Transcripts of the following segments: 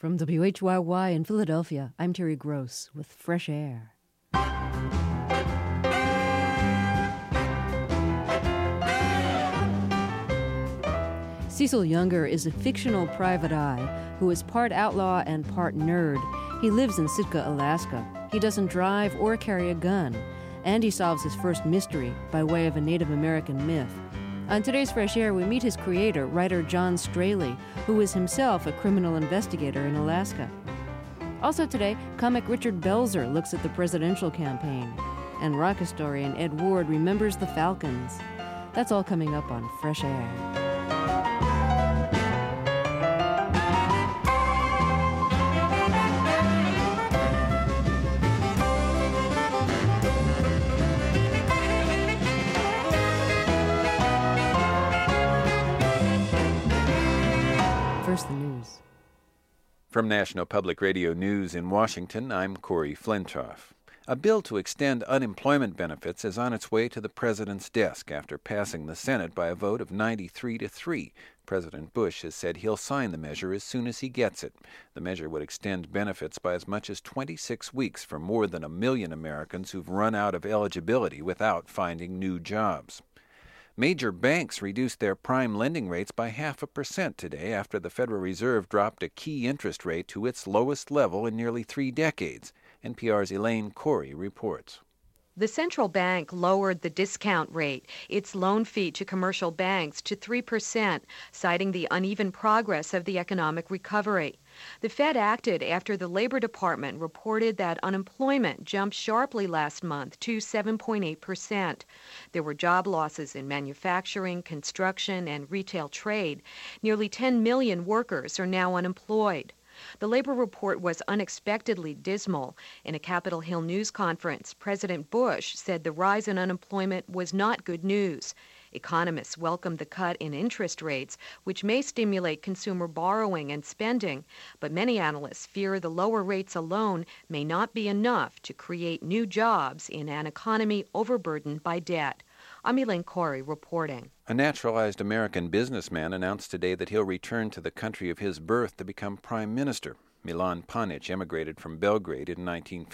From WHYY in Philadelphia, I'm Terry Gross with Fresh Air. Cecil Younger is a fictional private eye who is part outlaw and part nerd. He lives in Sitka, Alaska. He doesn't drive or carry a gun. And he solves his first mystery by way of a Native American myth. On today's Fresh Air, we meet his creator, writer John Straley, who is himself a criminal investigator in Alaska. Also today, comic Richard Belzer looks at the presidential campaign. And rock historian Ed Ward remembers the Falcons. That's all coming up on Fresh Air. First, the news. From National Public Radio News in Washington, I'm Corey Flintoff. A bill to extend unemployment benefits is on its way to the president's desk after passing the Senate by a vote of 93-3. President Bush has said he'll sign the measure as soon as he gets it. The measure would extend benefits by as much as 26 weeks for more than 1 million Americans who've run out of eligibility without finding new jobs. Major banks reduced their prime lending rates by 0.5% today after the Federal Reserve dropped a key interest rate to its lowest level in nearly 3 decades. NPR's Elaine Corey reports. The central bank lowered the discount rate, its loan fee to commercial banks, to 3%, citing the uneven progress of the economic recovery. The Fed acted after the Labor Department reported that unemployment jumped sharply last month to 7.8%. There were job losses in manufacturing, construction, and retail trade. Nearly 10 million workers are now unemployed. The labor report was unexpectedly dismal. In a Capitol Hill news conference, President Bush said the rise in unemployment was not good news. Economists welcomed the cut in interest rates, which may stimulate consumer borrowing and spending, but many analysts fear the lower rates alone may not be enough to create new jobs in an economy overburdened by debt. I'm Elaine Corey reporting. A naturalized American businessman announced today that he'll return to the country of his birth to become prime minister. Milan Panic emigrated from Belgrade in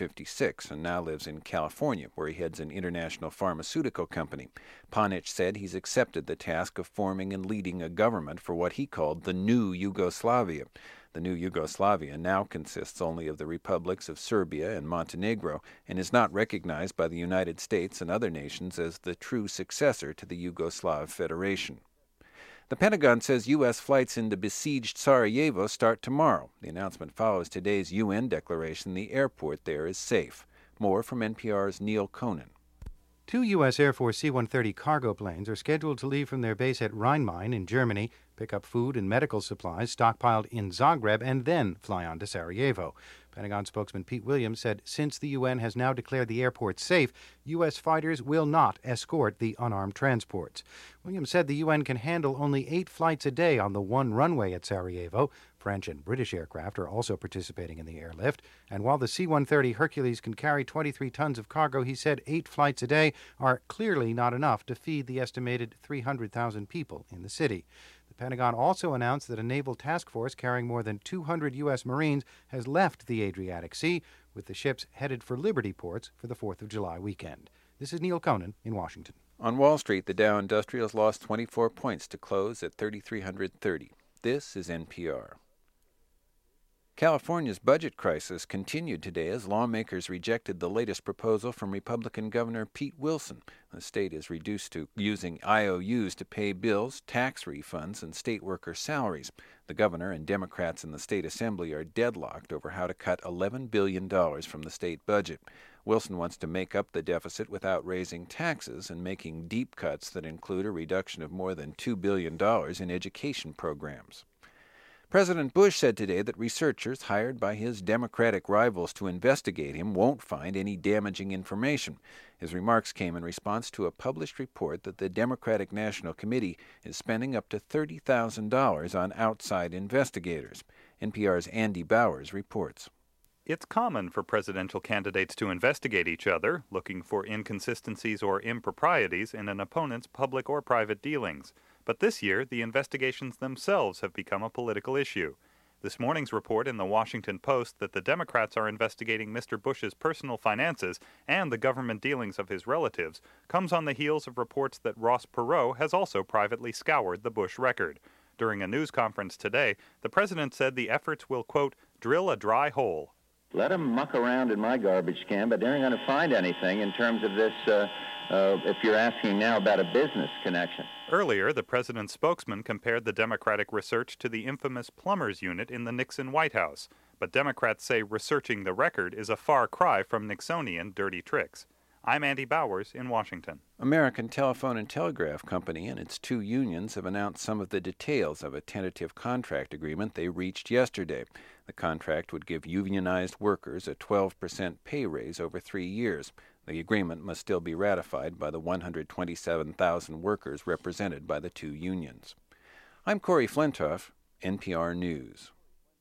1956 and now lives in California, where he heads an international pharmaceutical company. Panic said he's accepted the task of forming and leading a government for what he called the new Yugoslavia. The new Yugoslavia now consists only of the republics of Serbia and Montenegro and is not recognized by the United States and other nations as the true successor to the Yugoslav Federation. The Pentagon says U.S. flights into besieged Sarajevo start tomorrow. The announcement follows today's UN declaration the airport there is safe. More from NPR's Neil Conan. 2 U.S. Air Force C-130 cargo planes are scheduled to leave from their base at Rhein-Main in Germany, pick up food and medical supplies stockpiled in Zagreb, and then fly on to Sarajevo. Pentagon spokesman Pete Williams said since the UN has now declared the airport safe, U.S. fighters will not escort the unarmed transports. Williams said the UN can handle only 8 flights a day on the one runway at Sarajevo. French and British aircraft are also participating in the airlift. And while the C-130 Hercules can carry 23 tons of cargo, he said 8 flights a day are clearly not enough to feed the estimated 300,000 people in the city. The Pentagon also announced that a naval task force carrying more than 200 U.S. Marines has left the Adriatic Sea, with the ships headed for Liberty ports for the 4th of July weekend. This is Neil Conan in Washington. On Wall Street, the Dow Industrials lost 24 points to close at 3,330. This is NPR. California's budget crisis continued today as lawmakers rejected the latest proposal from Republican Governor Pete Wilson. The state is reduced to using IOUs to pay bills, tax refunds, and state worker salaries. The governor and Democrats in the state assembly are deadlocked over how to cut $11 billion from the state budget. Wilson wants to make up the deficit without raising taxes and making deep cuts that include a reduction of more than $2 billion in education programs. President Bush said today that researchers hired by his Democratic rivals to investigate him won't find any damaging information. His remarks came in response to a published report that the Democratic National Committee is spending up to $30,000 on outside investigators. NPR's Andy Bowers reports. It's common for presidential candidates to investigate each other, looking for inconsistencies or improprieties in an opponent's public or private dealings. But this year, the investigations themselves have become a political issue. This morning's report in the Washington Post that the Democrats are investigating Mr. Bush's personal finances and the government dealings of his relatives comes on the heels of reports that Ross Perot has also privately scoured the Bush record. During a news conference today, the president said the efforts will, quote, drill a dry hole. Let them muck around in my garbage can, but they aren't going to find anything in terms of this, if you're asking now about a business connection. Earlier, the president's spokesman compared the Democratic research to the infamous plumbers unit in the Nixon White House. But Democrats say researching the record is a far cry from Nixonian dirty tricks. I'm Andy Bowers in Washington. American Telephone and Telegraph Company and its two unions have announced some of the details of a tentative contract agreement they reached yesterday. The contract would give unionized workers a 12% pay raise over 3 years. The agreement must still be ratified by the 127,000 workers represented by the two unions. I'm Corey Flintoff, NPR News.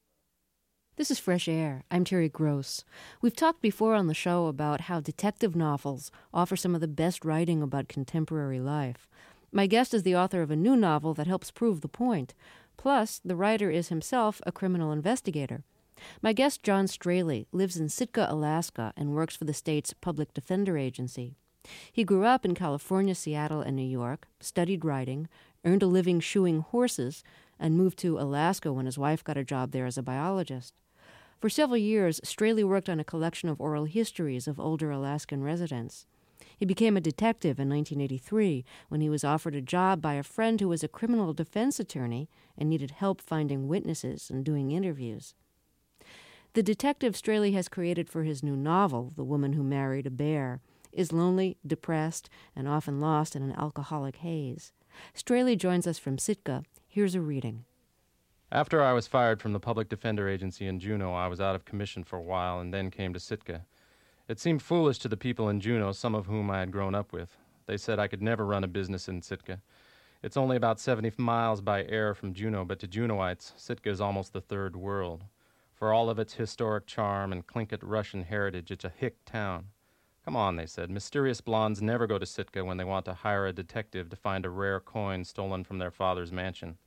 This is Fresh Air. I'm Terry Gross. We've talked before on the show about how detective novels offer some of the best writing about contemporary life. My guest is the author of a new novel that helps prove the point. Plus, the writer is himself a criminal investigator. My guest, John Straley, lives in Sitka, Alaska, and works for the state's Public Defender Agency. He grew up in California, Seattle, and New York, studied writing, earned a living shoeing horses, and moved to Alaska when his wife got a job there as a biologist. For several years, Straley worked on a collection of oral histories of older Alaskan residents. He became a detective in 1983 when he was offered a job by a friend who was a criminal defense attorney and needed help finding witnesses and doing interviews. The detective Straley has created for his new novel, The Woman Who Married a Bear, is lonely, depressed, and often lost in an alcoholic haze. Straley joins us from Sitka. Here's a reading. After I was fired from the Public Defender Agency in Juneau, I was out of commission for a while and then came to Sitka. It seemed foolish to the people in Juneau, some of whom I had grown up with. They said I could never run a business in Sitka. It's only about 70 miles by air from Juneau, but to Juneauites, Sitka is almost the third world. For all of its historic charm and Tlingit Russian heritage, it's a hick town. Come on, they said. Mysterious blondes never go to Sitka when they want to hire a detective to find a rare coin stolen from their father's mansion.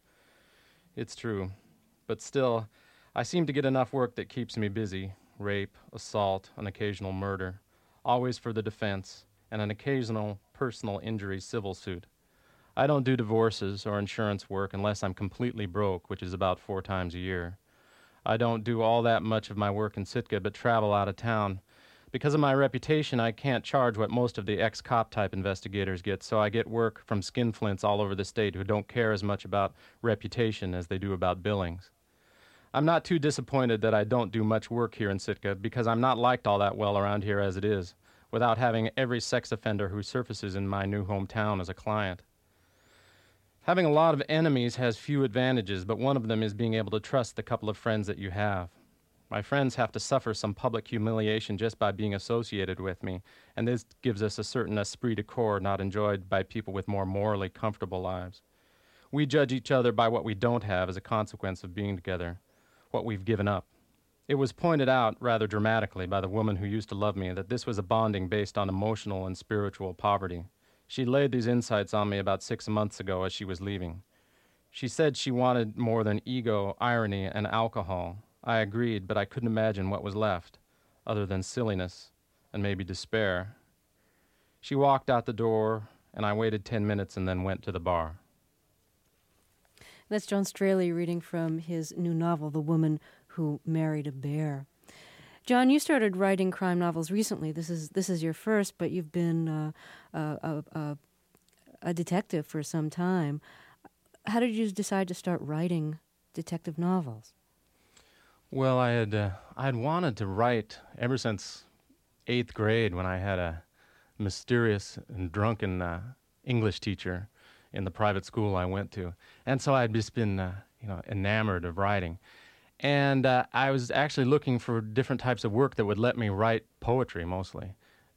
It's true. But still, I seem to get enough work that keeps me busy. Rape, assault, an occasional murder. Always for the defense, and an occasional personal injury civil suit. I don't do divorces or insurance work unless I'm completely broke, which is about 4 times a year. I don't do all that much of my work in Sitka, but travel out of town. Because of my reputation, I can't charge what most of the ex-cop type investigators get, so I get work from skinflints all over the state who don't care as much about reputation as they do about billings. I'm not too disappointed that I don't do much work here in Sitka, because I'm not liked all that well around here as it is, without having every sex offender who surfaces in my new hometown as a client. Having a lot of enemies has few advantages, but one of them is being able to trust the couple of friends that you have. My friends have to suffer some public humiliation just by being associated with me, and this gives us a certain esprit de corps not enjoyed by people with more morally comfortable lives. We judge each other by what we don't have as a consequence of being together, what we've given up. It was pointed out rather dramatically by the woman who used to love me that this was a bonding based on emotional and spiritual poverty. She laid these insights on me about 6 months ago as she was leaving. She said she wanted more than ego, irony, and alcohol. I agreed, but I couldn't imagine what was left, other than silliness and maybe despair. She walked out the door, and I waited 10 minutes and then went to the bar. That's John Straley reading from his new novel, The Woman Who Married a Bear. John, you started writing crime novels recently. This is your first, but you've been a detective for some time. How did you decide to start writing detective novels? Well, I had wanted to write ever since 8th grade when I had a mysterious and drunken English teacher in the private school I went to. And so I'd just been enamored of writing. And I was actually looking for different types of work that would let me write poetry mostly.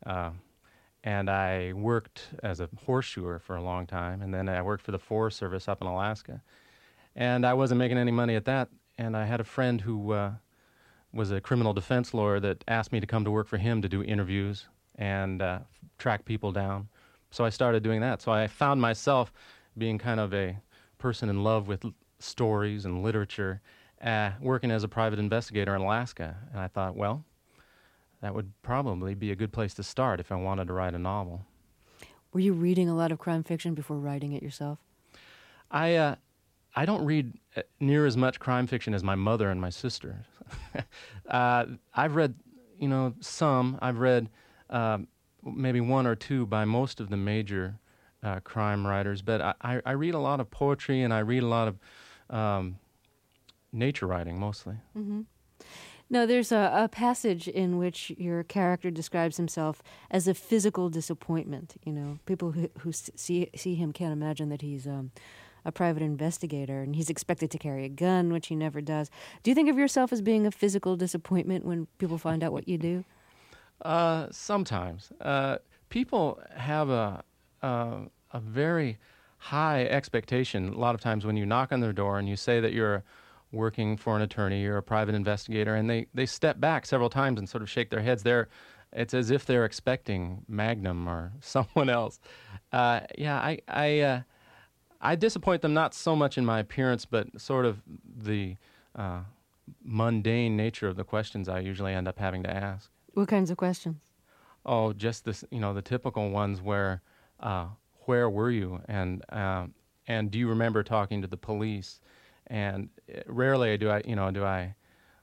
And I worked as a horseshoer for a long time, and then I worked for the Forest Service up in Alaska. And I wasn't making any money at that. And I had a friend who was a criminal defense lawyer that asked me to come to work for him to do interviews and track people down. So I started doing that. So I found myself being kind of a person in love with stories and literature working as a private investigator in Alaska. And I thought, well, that would probably be a good place to start if I wanted to write a novel. Were you reading a lot of crime fiction before writing it yourself? I don't read near as much crime fiction as my mother and my sister. I've read, some. I've read maybe one or two by most of the major crime writers, but I read a lot of poetry and I read a lot of nature writing mostly. Mm-hmm. Now, there's a passage in which your character describes himself as a physical disappointment. People who see him can't imagine that he's a private investigator, and he's expected to carry a gun, which he never does. Do you think of yourself as being a physical disappointment when people find out what you do? Sometimes. People have a very high expectation a lot of times when you knock on their door and you say that you're working for an attorney, you're a private investigator, and they step back several times and sort of shake their heads. It's as if they're expecting Magnum or someone else. I disappoint them not so much in my appearance, but sort of the mundane nature of the questions I usually end up having to ask. What kinds of questions? Oh, just this, the typical ones where were you, and do you remember talking to the police? And rarely do I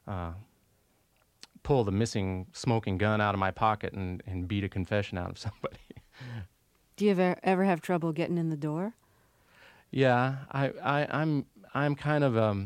pull the missing smoking gun out of my pocket and beat a confession out of somebody. Do you ever have trouble getting in the door? Yeah, I'm kind of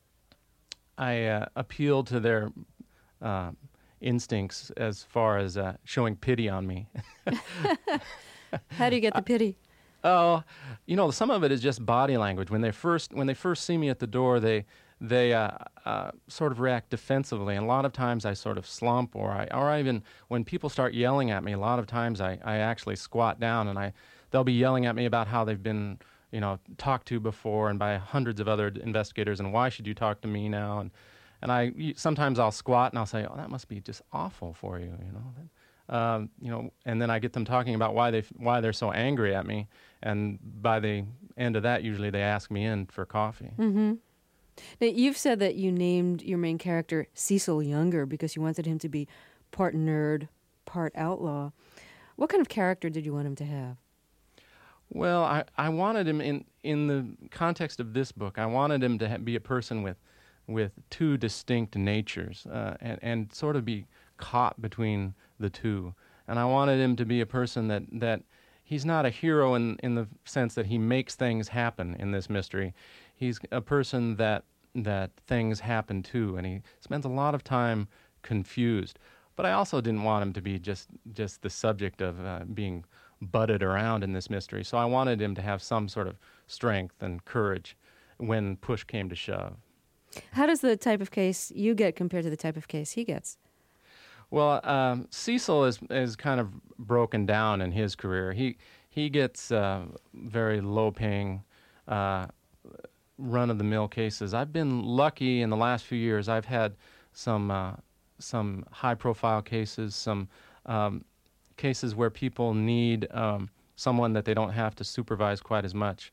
I appeal to their instincts as far as showing pity on me. How do you get the pity? Oh, some of it is just body language. When they first see me at the door, they sort of react defensively, and a lot of times I sort of slump, or I even when people start yelling at me, a lot of times I actually squat down, and they'll be yelling at me about how they've been talked to before and by hundreds of other investigators, and why should you talk to me now? And sometimes I'll squat and I'll say, oh, that must be just awful for you, and then I get them talking about why they're so angry at me, and by the end of that, usually they ask me in for coffee. Mm-hmm. Now, you've said that you named your main character Cecil Younger because you wanted him to be part nerd, part outlaw. What kind of character did you want him to have? Well, I wanted him in the context of this book. I wanted him to be a person with two distinct natures, and sort of be caught between the two. And I wanted him to be a person that he's not a hero in the sense that he makes things happen in this mystery. He's a person that things happen to, and he spends a lot of time confused. But I also didn't want him to be just the subject of being butted around in this mystery. So I wanted him to have some sort of strength and courage when push came to shove. How does the type of case you get compare to the type of case he gets? Well, Cecil is kind of broken down in his career. He gets very low-paying, run-of-the-mill cases. I've been lucky in the last few years. I've had some high-profile cases, some cases where people need someone that they don't have to supervise quite as much,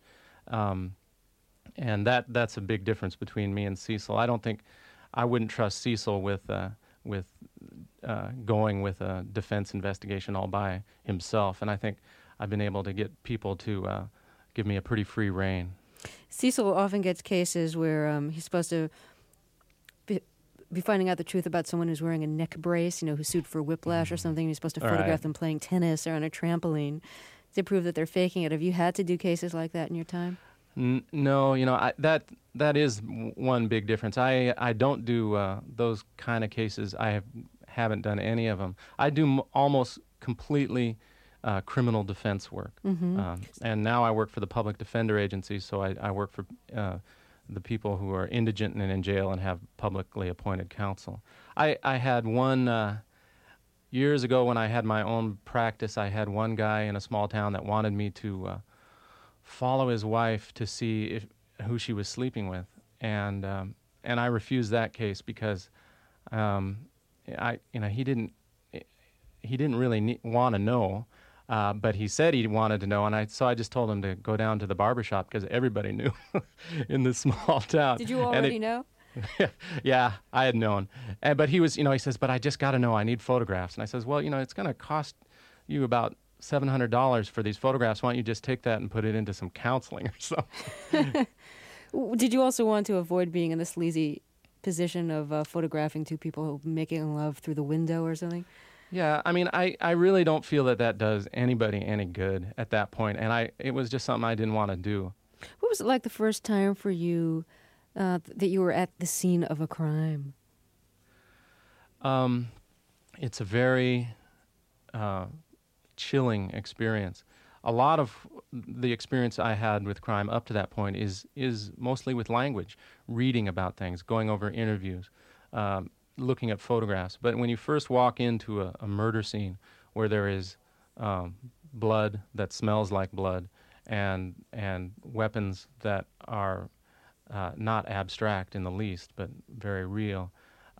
and that's a big difference between me and Cecil. I wouldn't trust Cecil with going with a defense investigation all by himself, and I think I've been able to get people to give me a pretty free rein. Cecil often gets cases where he's supposed to be finding out the truth about someone who's wearing a neck brace, who's sued for whiplash or something. You're supposed to photograph them playing tennis or on a trampoline to prove that they're faking it. Have you had to do cases like that in your time? No, that is one big difference. I don't do those kind of cases. I haven't done any of them. I do almost completely criminal defense work. Mm-hmm. And now I work for the Public Defender Agency, so I work for the people who are indigent and in jail and have publicly appointed counsel. I had one, years ago when I had my own practice, I had one guy in a small town that wanted me to follow his wife to see who she was sleeping with. And I refused that case because he didn't really want to know. But he said he wanted to know, so I just told him to go down to the barbershop because everybody knew in this small town. Did you already know? Yeah, I had known. But he was, he says, but I just got to know, I need photographs. And I says, well, it's going to cost you about $700 for these photographs. Why don't you just take that and put it into some counseling or something? Did you also want to avoid being in the sleazy position of photographing two people making love through the window or something? Yeah, I mean, I really don't feel that does anybody any good at that point, and it was just something I didn't want to do. What was it like the first time for you that you were at the scene of a crime? It's a very chilling experience. A lot of the experience I had with crime up to that point is mostly with language, reading about things, going over interviews, looking at photographs. But when you first walk into a murder scene where there is blood that smells like blood and weapons that are not abstract in the least, but very real,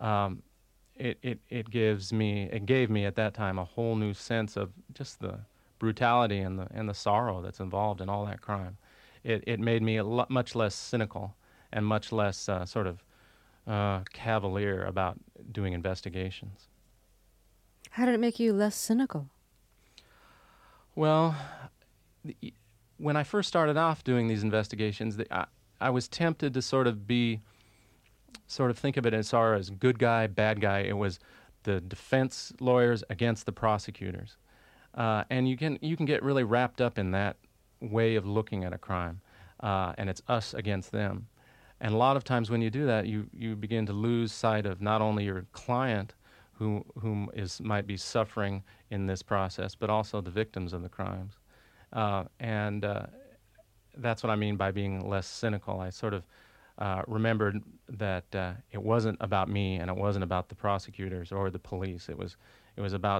it gave me at that time a whole new sense of just the brutality and the sorrow that's involved in all that crime. It made me much less cynical and much less cavalier about doing investigations. How did it make you less cynical? Well, when I first started off doing these investigations, I was tempted to sort of think of it as far as good guy, bad guy. It was the defense lawyers against the prosecutors. And you can get really wrapped up in that way of looking at a crime, and it's us against them. And a lot of times when you do that, you begin to lose sight of not only your client, whom might be suffering in this process, but also the victims of the crimes. And that's what I mean by being less cynical. I sort of remembered that it wasn't about me, and it wasn't about the prosecutors or the police. It was about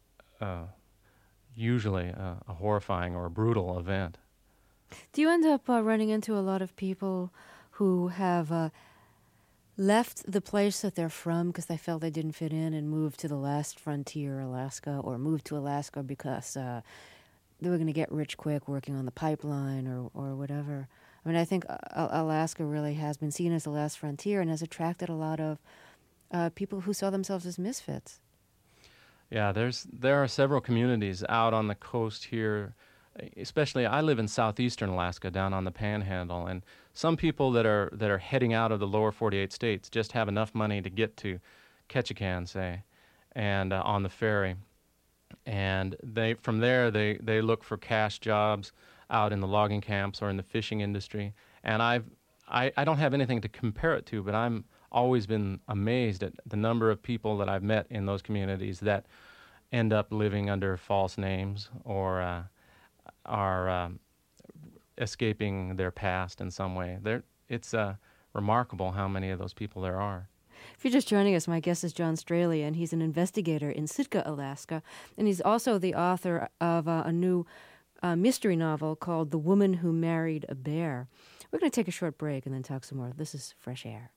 usually a horrifying or a brutal event. Do you end up running into a lot of people who have left the place that they're from because they felt they didn't fit in and moved to the last frontier, Alaska, or moved to Alaska because they were going to get rich quick working on the pipeline or whatever? I mean, I think Alaska really has been seen as the last frontier and has attracted a lot of people who saw themselves as misfits. Yeah, there are several communities out on the coast here. Especially, I live in southeastern Alaska, down on the Panhandle, and some people that are heading out of the lower 48 states just have enough money to get to Ketchikan, say, and on the ferry, and from there they look for cash jobs out in the logging camps or in the fishing industry. And I don't have anything to compare it to, but I'm always been amazed at the number of people that I've met in those communities that end up living under false names or are escaping their past in some way. It's remarkable how many of those people there are. If you're just joining us, my guest is John Straley, and he's an investigator in Sitka, Alaska, and he's also the author of a new mystery novel called The Woman Who Married a Bear. We're going to take a short break and then talk some more. This is Fresh Air.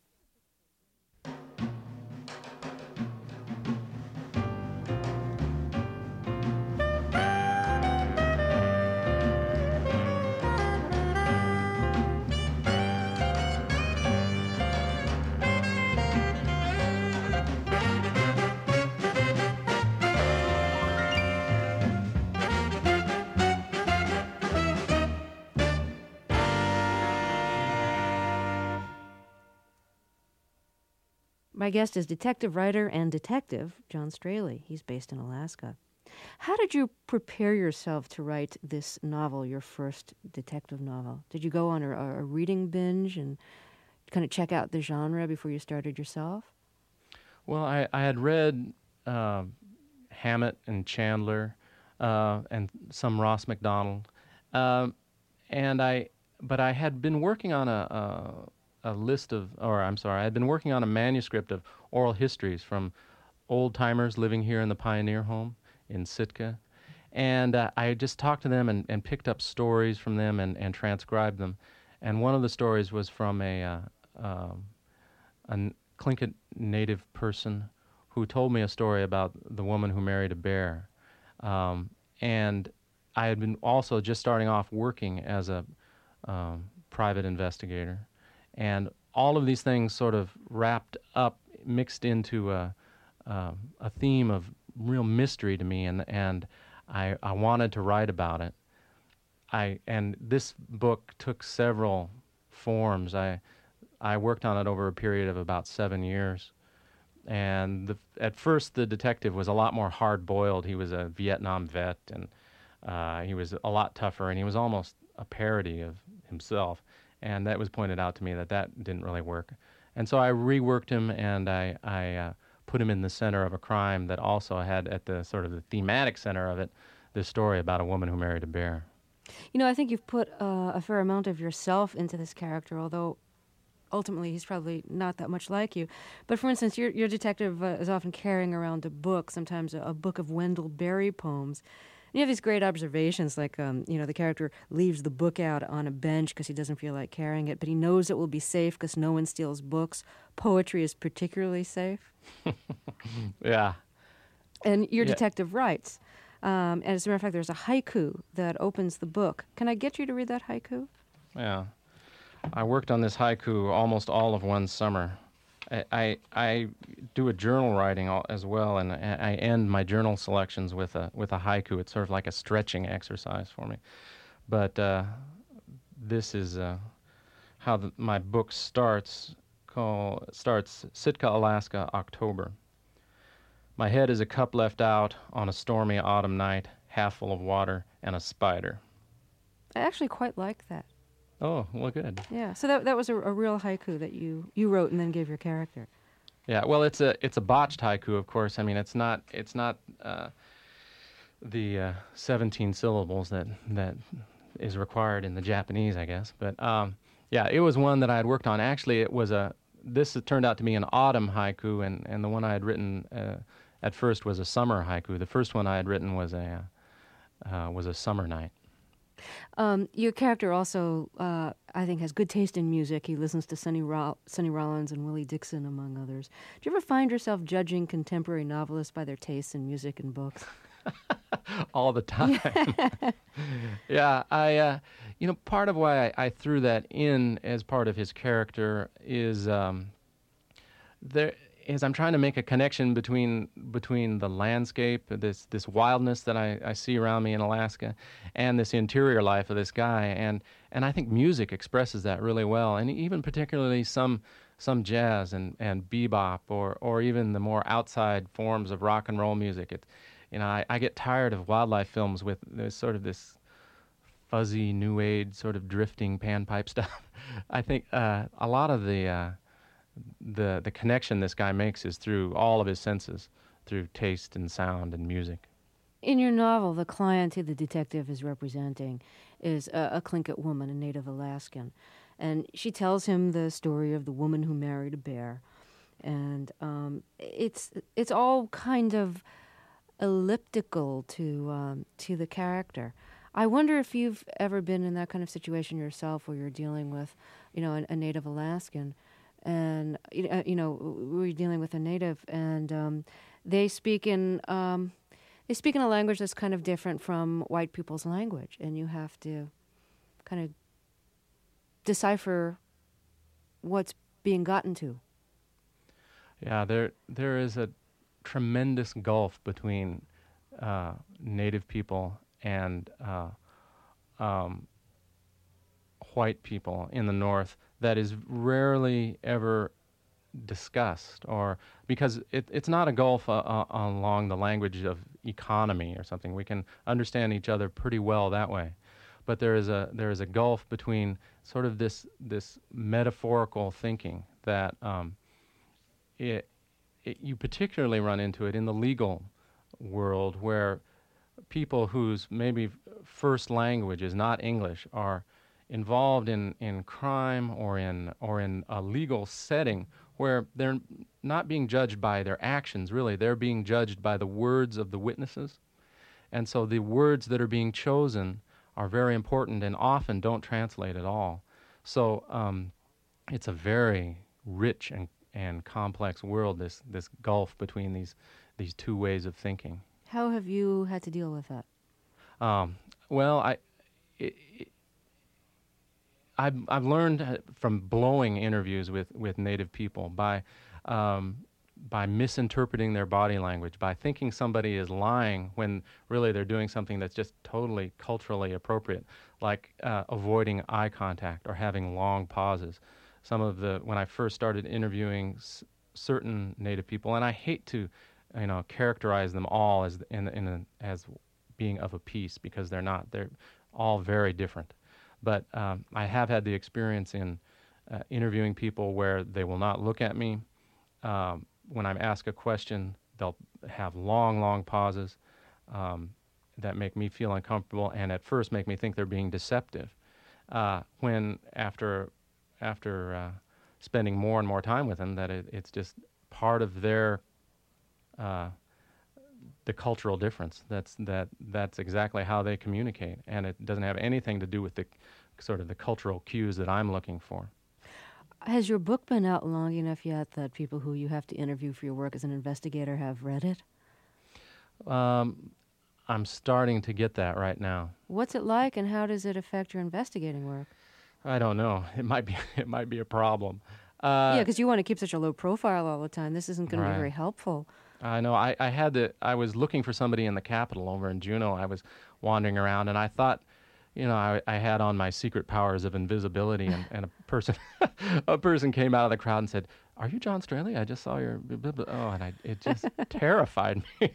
My guest is detective writer and detective John Straley. He's based in Alaska. How did you prepare yourself to write this novel, your first detective novel? Did you go on a reading binge and kind of check out the genre before you started yourself? Well, I had read Hammett and Chandler and some Ross MacDonald, but I had been working on I had been working on a manuscript of oral histories from old-timers living here in the Pioneer Home in Sitka. And I just talked to them and picked up stories from them and transcribed them. And one of the stories was from a Tlingit native person who told me a story about the woman who married a bear. And I had been also just starting off working as a private investigator. And all of these things sort of wrapped up, mixed into a theme of real mystery to me, and I wanted to write about it. And this book took several forms. I worked on it over a period of about 7 years. And at first, the detective was a lot more hard-boiled. He was a Vietnam vet, and he was a lot tougher, and he was almost a parody of himself. And that was pointed out to me that didn't really work. And so I reworked him, and I put him in the center of a crime that also had at the sort of the thematic center of it this story about a woman who married a bear. You know, I think you've put a fair amount of yourself into this character, although ultimately he's probably not that much like you. But for instance, your detective is often carrying around a book, sometimes a book of Wendell Berry poems. And you have these great observations, like, the character leaves the book out on a bench because he doesn't feel like carrying it, but he knows it will be safe because no one steals books. Poetry is particularly safe. Yeah. And your detective writes. And as a matter of fact, there's a haiku that opens the book. Can I get you to read that haiku? Yeah. I worked on this haiku almost all of one summer. I do a journal writing as well, and I end my journal selections with a haiku. It's sort of like a stretching exercise for me. But this is how my book starts. Starts Sitka, Alaska, October. My head is a cup left out on a stormy autumn night, half full of water and a spider. I actually quite like that. Oh, well, good. Yeah, so that was a real haiku that you wrote and then gave your character. Yeah, well, it's a botched haiku, of course. I mean, it's not the 17 syllables that is required in the Japanese, I guess. But yeah, it was one that I had worked on. Actually, this turned out to be an autumn haiku, and the one I had written at first was a summer haiku. The first one I had written was a summer night. Your character also, I think, has good taste in music. He listens to Sonny Rollins and Willie Dixon, among others. Do you ever find yourself judging contemporary novelists by their tastes in music and books? All the time. Yeah, part of why I threw that in as part of his character is I'm trying to make a connection between the landscape, this wildness that I see around me in Alaska, and this interior life of this guy, and I think music expresses that really well, and even particularly some jazz and bebop or even the more outside forms of rock and roll music. I get tired of wildlife films with sort of this fuzzy new age sort of drifting panpipe stuff. I think a lot of the connection this guy makes is through all of his senses, through taste and sound and music. In your novel, the client who the detective is representing is a Tlingit woman, a native Alaskan. And she tells him the story of the woman who married a bear. And it's all kind of elliptical to the character. I wonder if you've ever been in that kind of situation yourself where you're dealing with, a native Alaskan. And we're dealing with a native, and they speak in a language that's kind of different from white people's language, and you have to kind of decipher what's being gotten to. Yeah, there is a tremendous gulf between native people and white people in the North that is rarely ever discussed, or because it's not a gulf along the language of economy or something. We can understand each other pretty well that way, but there is a gulf between sort of this metaphorical thinking that you particularly run into it in the legal world, where people whose maybe first language is not English are involved in crime or in a legal setting where they're not being judged by their actions, really. They're being judged by the words of the witnesses. And so the words that are being chosen are very important and often don't translate at all. So it's a very rich and complex world, this gulf between these two ways of thinking. How have you had to deal with that? Well, I've learned from blowing interviews with Native people by misinterpreting their body language, by thinking somebody is lying when really they're doing something that's just totally culturally appropriate, like avoiding eye contact or having long pauses. When I first started interviewing certain Native people, and I hate to, characterize them all as as being of a piece, because they're not. They're all very different. But I have had the experience in interviewing people where they will not look at me. When I ask a question, they'll have long, long pauses that make me feel uncomfortable, and at first make me think they're being deceptive. When after spending more and more time with them, that it's just part of their the cultural difference. That's exactly how they communicate, and it doesn't have anything to do with the sort of the cultural cues that I'm looking for. Has your book been out long enough yet that people who you have to interview for your work as an investigator have read it? I'm starting to get that right now. What's it like, and how does it affect your investigating work? I don't know. It might be a problem. Yeah, because you want to keep such a low profile all the time. This isn't going to be very helpful. I know. I was looking for somebody in the Capitol over in Juneau. I was wandering around, and I thought, I had on my secret powers of invisibility, and a person came out of the crowd and said, "Are you John Straley? I just saw your..." Oh, and it just terrified me.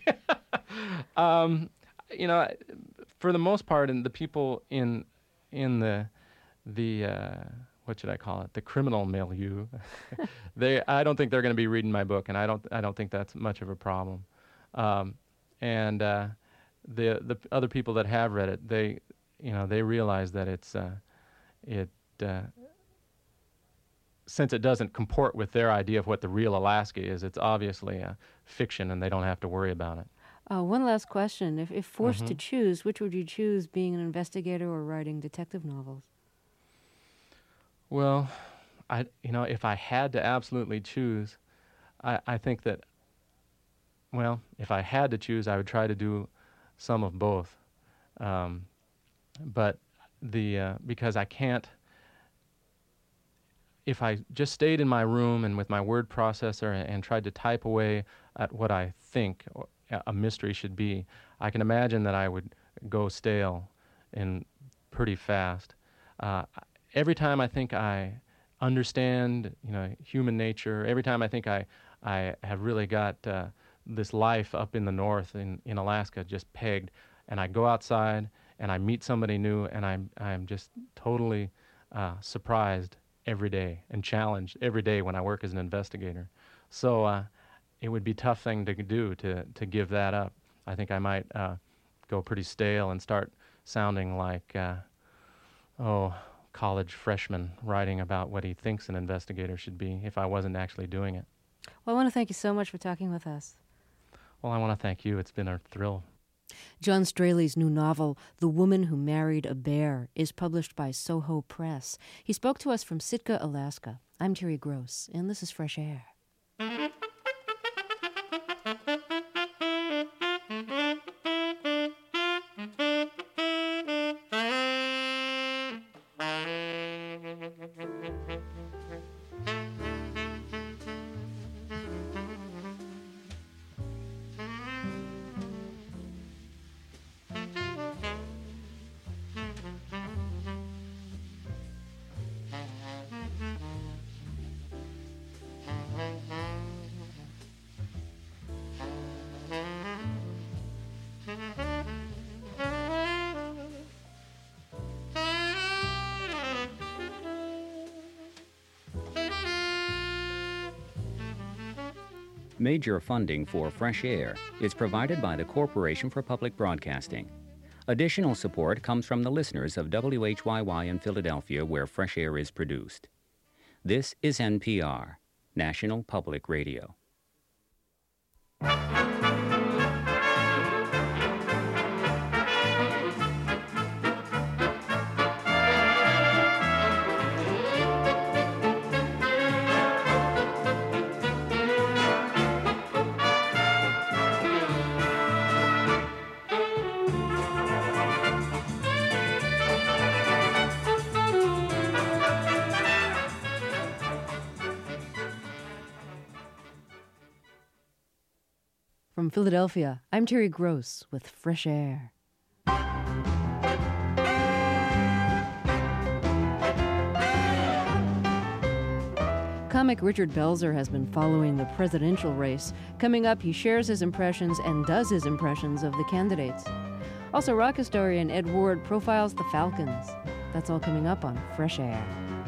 For the most part, and the people in the what should I call it? The criminal milieu. I don't think they're going to be reading my book, and I don't think that's much of a problem. The other people that have read it, they realize that since it doesn't comport with their idea of what the real Alaska is, it's obviously a fiction, and they don't have to worry about it. One last question. If forced to choose, which would you choose, being an investigator or writing detective novels? Well, if I had to absolutely choose, I think that, if I had to choose, I would try to do some of both. But because I can't, if I just stayed in my room and with my word processor and tried to type away at what I think a mystery should be, I can imagine that I would go stale in pretty fast. Every time I think I understand, human nature, every time I think I have really got this life up in the north in Alaska just pegged, and I go outside and I meet somebody new, and I'm just totally surprised every day and challenged every day when I work as an investigator. So it would be a tough thing to do to give that up. I think I might go pretty stale and start sounding like college freshman writing about what he thinks an investigator should be if I wasn't actually doing it. Well, I want to thank you so much for talking with us. Well, I want to thank you. It's been a thrill. John Straley's new novel, The Woman Who Married a Bear, is published by Soho Press. He spoke to us from Sitka, Alaska. I'm Terry Gross, and this is Fresh Air. Major funding for Fresh Air is provided by the Corporation for Public Broadcasting. Additional support comes from the listeners of WHYY in Philadelphia, where Fresh Air is produced. This is NPR, National Public Radio. From Philadelphia, I'm Terry Gross with Fresh Air. Comic Richard Belzer has been following the presidential race. Coming up, he shares his impressions and does his impressions of the candidates. Also, rock historian Ed Ward profiles the Falcons. That's all coming up on Fresh Air.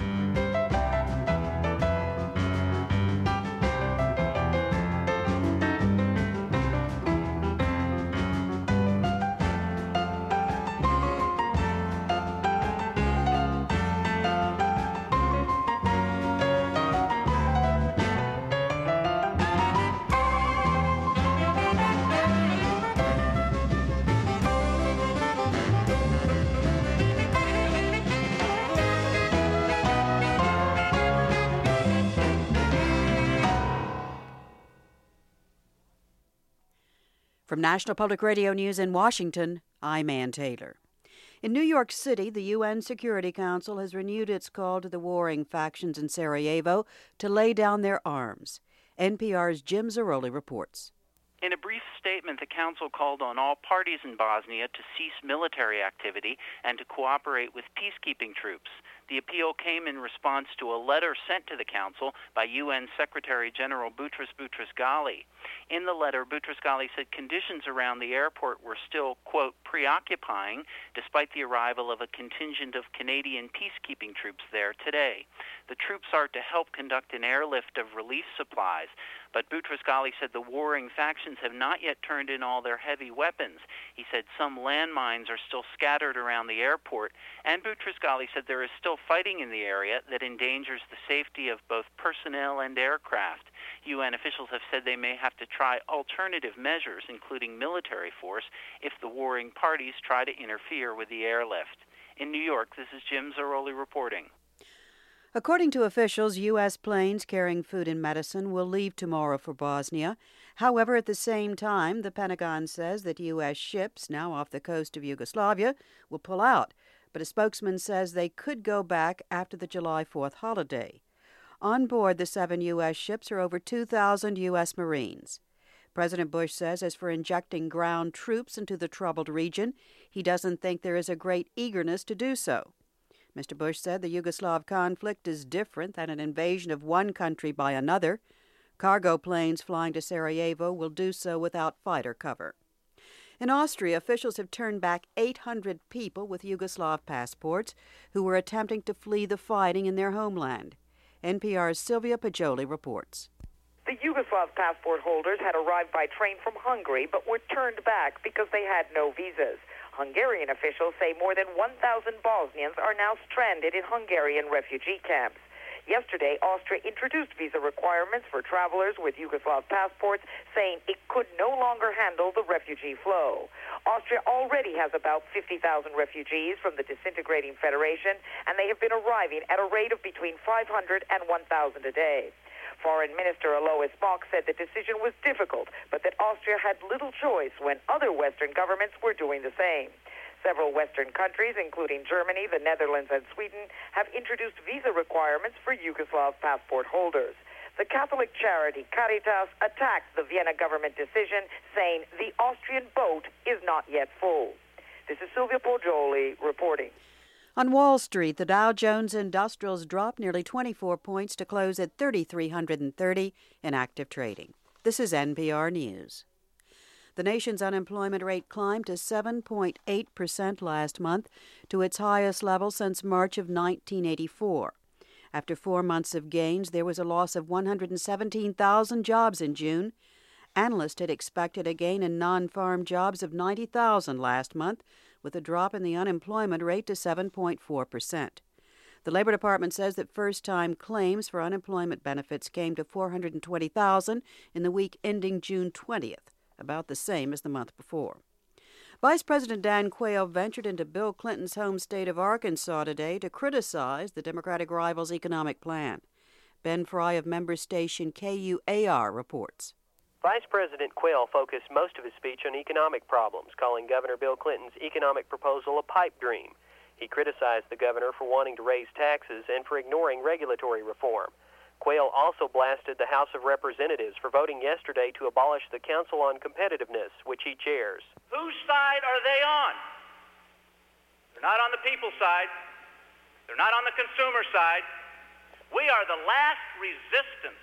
From National Public Radio News in Washington, I'm Ann Taylor. In New York City, the UN Security Council has renewed its call to the warring factions in Sarajevo to lay down their arms. NPR's Jim Zarroli reports. In a brief statement, the Council called on all parties in Bosnia to cease military activity and to cooperate with peacekeeping troops. The appeal came in response to a letter sent to the Council by UN Secretary General Boutros Boutros-Ghali. In the letter, Boutros-Ghali said conditions around the airport were still, quote, preoccupying, despite the arrival of a contingent of Canadian peacekeeping troops there today. The troops are to help conduct an airlift of relief supplies, but Boutros-Ghali said the warring factions have not yet turned in all their heavy weapons. He said some landmines are still scattered around the airport, and Boutros-Ghali said there is still fighting in the area that endangers the safety of both personnel and aircraft. UN officials have said they may have to try alternative measures, including military force, if the warring parties try to interfere with the airlift. In New York, this is Jim Zarroli reporting. According to officials, U.S. planes carrying food and medicine will leave tomorrow for Bosnia. However, at the same time, the Pentagon says that U.S. ships now off the coast of Yugoslavia will pull out, but a spokesman says they could go back after the July 4th holiday. On board the 7 U.S. ships are over 2,000 U.S. Marines. President Bush says as for injecting ground troops into the troubled region, he doesn't think there is a great eagerness to do so. Mr. Bush said the Yugoslav conflict is different than an invasion of one country by another. Cargo planes flying to Sarajevo will do so without fighter cover. In Austria, officials have turned back 800 people with Yugoslav passports who were attempting to flee the fighting in their homeland. NPR's Sylvia Pajoli reports. The Yugoslav passport holders had arrived by train from Hungary but were turned back because they had no visas. Hungarian officials say more than 1,000 Bosnians are now stranded in Hungarian refugee camps. Yesterday, Austria introduced visa requirements for travelers with Yugoslav passports, saying it could no longer handle the refugee flow. Austria already has about 50,000 refugees from the disintegrating federation, and they have been arriving at a rate of between 500 and 1,000 a day. Foreign Minister Alois Mock said the decision was difficult, but that Austria had little choice when other Western governments were doing the same. Several Western countries, including Germany, the Netherlands, and Sweden, have introduced visa requirements for Yugoslav passport holders. The Catholic charity Caritas attacked the Vienna government decision, saying the Austrian boat is not yet full. This is Sylvia Poggioli reporting. On Wall Street, the Dow Jones Industrials dropped nearly 24 points to close at 3,330 in active trading. This is NPR News. The nation's unemployment rate climbed to 7.8% last month, to its highest level since March of 1984. After 4 months of gains, there was a loss of 117,000 jobs in June. Analysts had expected a gain in non-farm jobs of 90,000 last month, with a drop in the unemployment rate to 7.4%. The Labor Department says that first-time claims for unemployment benefits came to 420,000 in the week ending June 20th, about the same as the month before. Vice President Dan Quayle ventured into Bill Clinton's home state of Arkansas today to criticize the Democratic rival's economic plan. Ben Fry of member station KUAR reports. Vice President Quayle focused most of his speech on economic problems, calling Governor Bill Clinton's economic proposal a pipe dream. He criticized the governor for wanting to raise taxes and for ignoring regulatory reform. Quayle also blasted the House of Representatives for voting yesterday to abolish the Council on Competitiveness, which he chairs. Whose side are they on? They're not on the people's side. They're not on the consumer side. We are the last resistance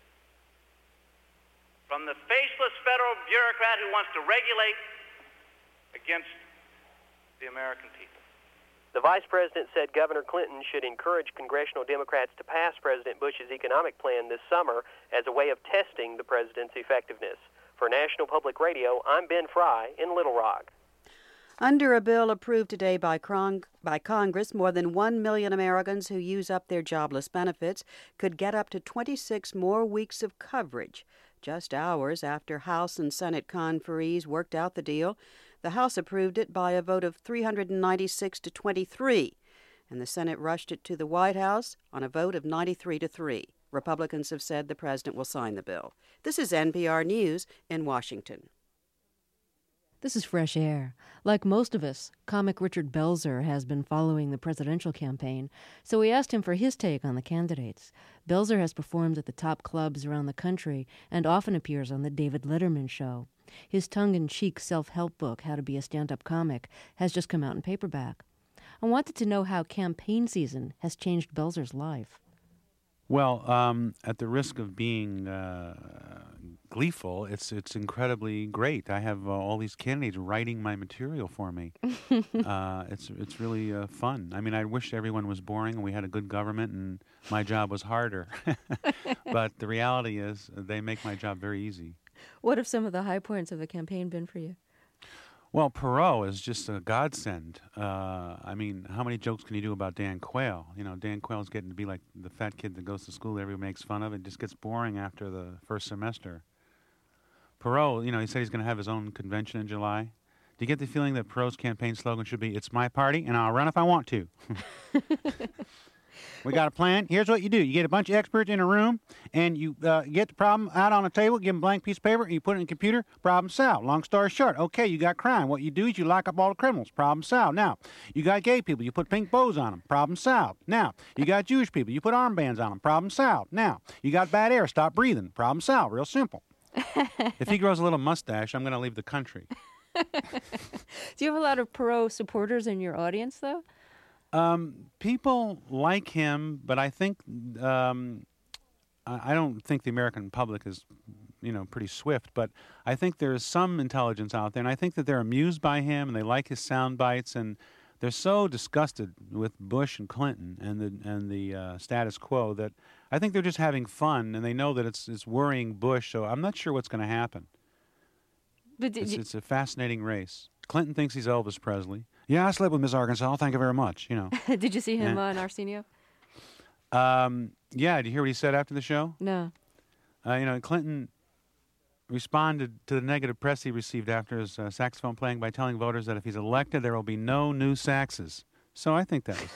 from the faceless federal bureaucrat who wants to regulate against the American people. The vice president said Governor Clinton should encourage congressional Democrats to pass President Bush's economic plan this summer as a way of testing the president's effectiveness. For National Public Radio, I'm Ben Fry in Little Rock. Under a bill approved today by Congress, more than 1 million Americans who use up their jobless benefits could get up to 26 more weeks of coverage. Just hours after House and Senate conferees worked out the deal, the House approved it by a vote of 396 to 23, and the Senate rushed it to the White House on a vote of 93 to 3. Republicans have said the president will sign the bill. This is NPR News in Washington. This is Fresh Air. Like most of us, comic Richard Belzer has been following the presidential campaign, so we asked him for his take on the candidates. Belzer has performed at the top clubs around the country and often appears on The David Letterman Show. His tongue-in-cheek self-help book, How to Be a Stand-Up Comic, has just come out in paperback. I wanted to know how campaign season has changed Belzer's life. Well, at the risk of being gleeful, it's incredibly great. I have all these candidates writing my material for me. It's really fun. I mean, I wish everyone was boring and we had a good government and my job was harder. But the reality is they make my job very easy. What have some of the high points of the campaign been for you? Well, Perot is just a godsend. I mean, how many jokes can you do about Dan Quayle? You know, Dan Quayle's getting to be like the fat kid that goes to school that everybody makes fun of. It just gets boring after the first semester. Perot, you know, he said he's going to have his own convention in July. Do you get the feeling that Perot's campaign slogan should be, "It's my party, and I'll run if I want to"? We got a plan. Here's what you do. You get a bunch of experts in a room, and you get the problem out on a table, give them a blank piece of paper, and you put it in the computer, problem solved. Long story short, okay, you got crime. What you do is you lock up all the criminals, problem solved. Now, you got gay people, you put pink bows on them, problem solved. Now, you got Jewish people, you put armbands on them, problem solved. Now, you got bad air, stop breathing, problem solved, real simple. If he grows a little mustache, I'm going to leave the country. Do you have a lot of Perot supporters in your audience, though? People like him, but I think I don't think the American public is, you know, pretty swift. But I think there is some intelligence out there, and I think that they're amused by him, and they like his sound bites, and they're so disgusted with Bush and Clinton and the status quo that I think they're just having fun, and they know that it's worrying Bush. So I'm not sure what's going to happen. But it's a fascinating race. Clinton thinks he's Elvis Presley. Yeah, I slept with Miss Arkansas. Thank you very much. You know. Did you see him on Arsenio? Yeah. Did you hear what he said after the show? No. You know, Clinton responded to the negative press he received after his saxophone playing by telling voters that if he's elected, there will be no new saxes. So I think that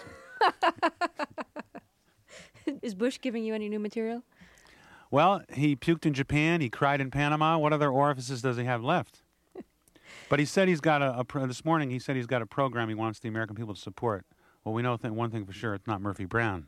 was. Is Bush giving you any new material? Well, he puked in Japan. He cried in Panama. What other orifices does he have left? But he said he's got this morning he said he's got a program he wants the American people to support. Well, we know one thing for sure, it's not Murphy Brown.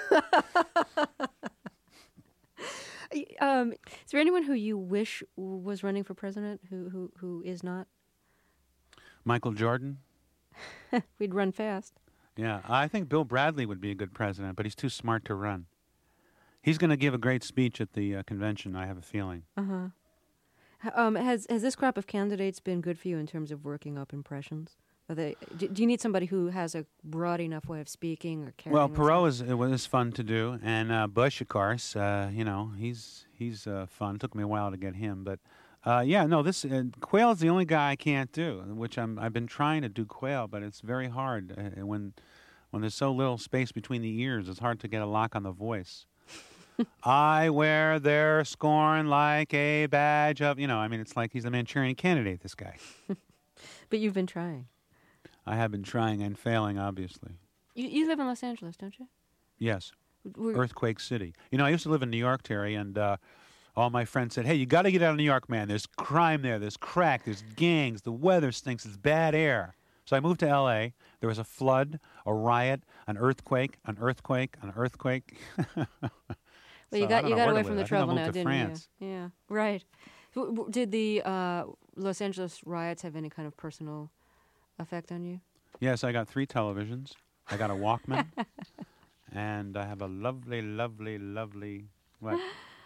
Is there anyone who you wish was running for president who is not? Michael Jordan. We'd run fast. Yeah, I think Bill Bradley would be a good president, but he's too smart to run. He's going to give a great speech at the convention, I have a feeling. Uh-huh. Has this crop of candidates been good for you in terms of working up impressions? Do you need somebody who has a broad enough way of speaking or carrying? Well, Perot was fun to do, and Bush, of course, you know, he's fun. Took me a while to get him, but this Quayle is the only guy I can't do. Which I've been trying to do Quayle, but it's very hard when there's so little space between the ears. It's hard to get a lock on the voice. I wear their scorn like a badge of, you know, I mean, it's like he's a Manchurian candidate, this guy. But you've been trying. I have been trying and failing, obviously. You live in Los Angeles, don't you? Yes. Earthquake City. You know, I used to live in New York, Terry, and all my friends said, hey, you got to get out of New York, man. There's crime there. There's crack. There's gangs. The weather stinks. It's bad air. So I moved to L.A. There was a flood, a riot, an earthquake, an earthquake, an earthquake. Well, So you got I don't know away where to from the live. I think I'll trouble move now, to didn't France. you? Yeah, right. Did the Los Angeles riots have any kind of personal effect on you? Yes, I got 3 televisions. I got a Walkman. And I have a lovely, lovely, lovely... What?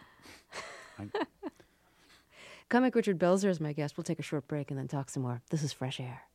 Comic Richard Belzer is my guest. We'll take a short break and then talk some more. This is Fresh Air.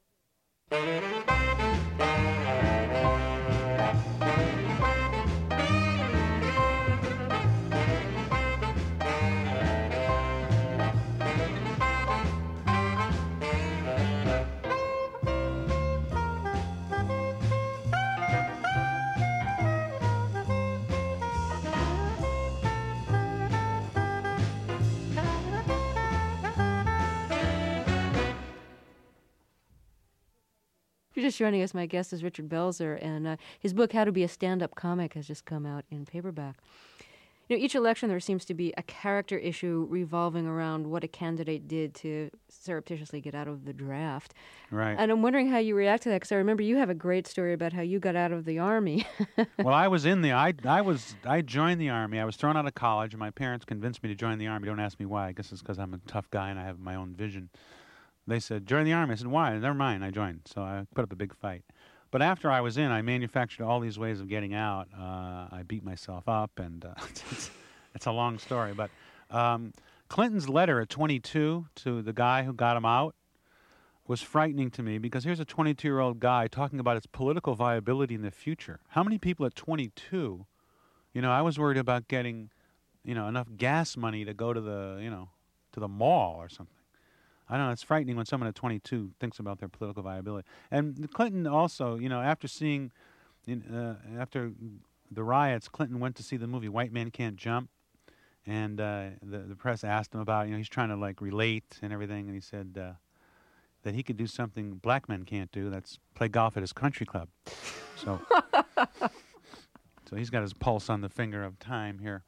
If you're just joining us, my guest is Richard Belzer, and his book, How to Be a Stand-Up Comic, has just come out in paperback. You know, each election there seems to be a character issue revolving around what a candidate did to surreptitiously get out of the draft. Right. And I'm wondering how you react to that, because I remember you have a great story about how you got out of the Army. Well, I was in the... I joined the Army. I was thrown out of college, and my parents convinced me to join the Army. Don't ask me why. I guess it's because I'm a tough guy and I have my own vision. They said, join the Army. I said, why? Never mind. I joined. So I put up a big fight. But after I was in, I manufactured all these ways of getting out. I beat myself up, and it's a long story. But Clinton's letter at 22 to the guy who got him out was frightening to me, because here's a 22-year-old guy talking about its political viability in the future. How many people at 22, I was worried about getting, enough gas money to go to the, to the mall or something. I don't know, it's frightening when someone at 22 thinks about their political viability. And Clinton also, after seeing, after the riots, Clinton went to see the movie White Man Can't Jump. And the press asked him about, he's trying to relate and everything. And he said that he could do something black men can't do. That's play golf at his country club. So, so he's got his pulse on the finger of time here.